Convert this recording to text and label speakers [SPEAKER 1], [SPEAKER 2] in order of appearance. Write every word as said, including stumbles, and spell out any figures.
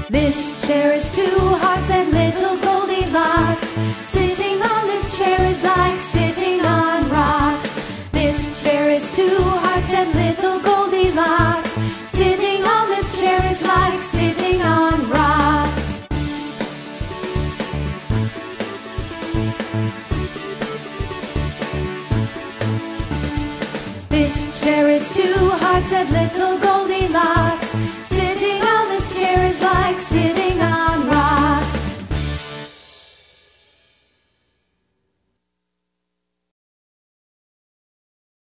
[SPEAKER 1] This chair is two hearts, said little Goldilocks. Sitting on this chair is like sitting on rocks. This chair is two hearts, said little Goldilocks. Sitting on this chair is like sitting on rocks. This chair is two hearts, said little Goldilocks.